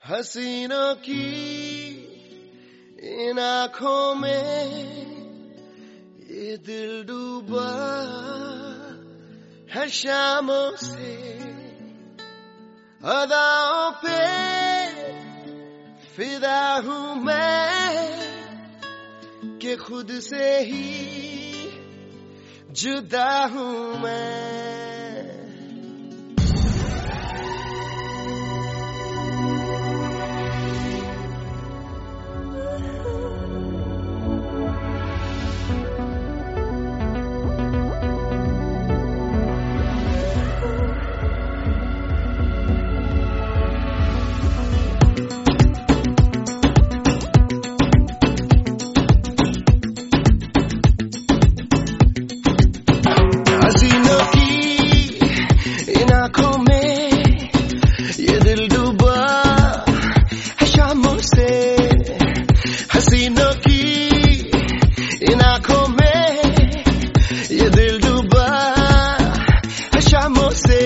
हसीनों की इन आँखों में ये दिल डूबा है शामों से, अदाओं पे फिदा हूँ मैं कि खुद से ही जुदा हूँ मैं। हसीनों की इन आँखों में ये दिल डूबा है शामों से, हसीनों की इन आँखों में ये दिल डूबा है शामों से,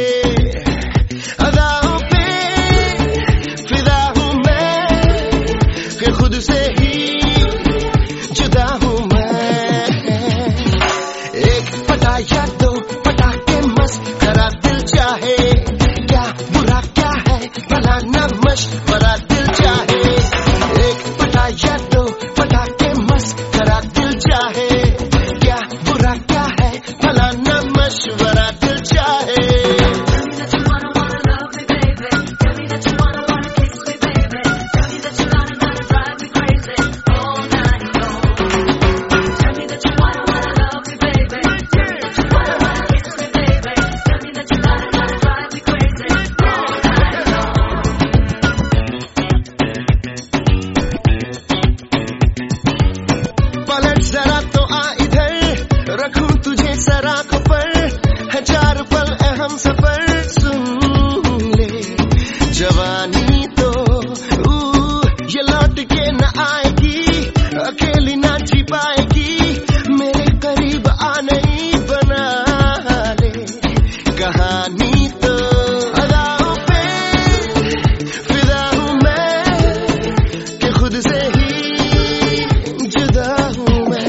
अदाओं पे फिदा हूँ मैं कि खुद से ही जुदा हूँ मैं। एक पटा या दो पटाखे मस्त करा दिल चाहे, क्या बुरा क्या है भला न मशवरा दिल चाहे। एक पटा या दो पटाखे मस्त करा दिल चाहे, क्या बुरा क्या है भला न मशवरा दिल चाहे। जरा तो आ इधर रखूं तुझे सराखों पर, है चार पल अहम सफर सुन ले। जवानी तो ये लौट के न आएगी, अकेली ना जी पाएगी, मेरे करीब आ नहीं बना ले कहानी तो। अदाओं पे फिदा हूँ मैं कि खुद से ही जुदा हूँ।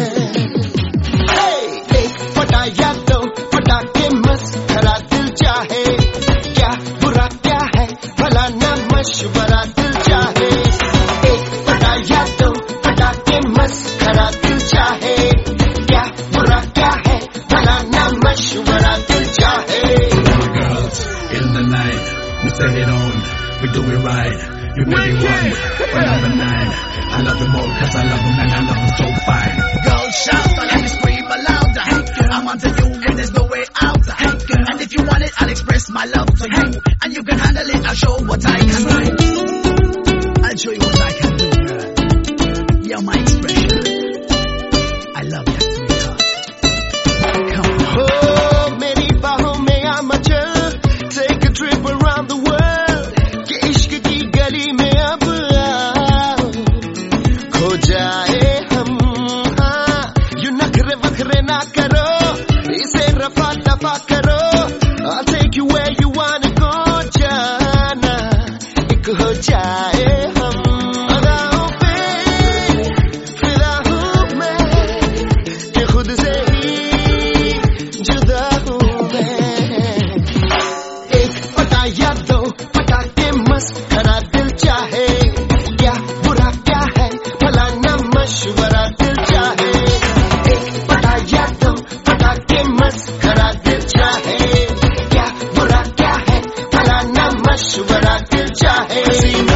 या दो पटाखे मस्त करा दिल चाहे, क्या बुरा क्या है भला न मशवरा दिल चाहे। एक पटा या दो पटाखे मस्त करा दिल चाहे, क्या बुरा क्या है भला न मशवरा दिल चाहे। Girls in the night, we set it on, we do it right. You really one, but number 9. I love you more 'cause I love him and I love him so fine. Girls shout, I let me scream louder. I'm onto you and there's no way out. And if you want it, I'll express my love to you. And you can handle it, I'll show what I can do. I'll show you what I can do, girl. You're my expression. I love you, sweetheart. Come on. Oh, मेरी बाहों में आ मचल, take a trip around the world, कि इश्क की गली में अब आओ, खो जाए हम। हाँ, यू नखरे वखरे ना करो, इसे रफा दफा करो, I'll take you where you wanna go, जाना एक हो जाए हम। अदाओं पे फिदा हूँ मैं कि खुद से ही जुदा हूँ मैं। एक पटा या दो पटाखे मस्त करा दिल चाहे, क्या बुरा क्या है भला न मशवरा दिल चाहे। एक पटा या दो पटाखे मस्त करा दिल चाहे, क्या बुरा क्या है भला न मशवरा दिल चाहे।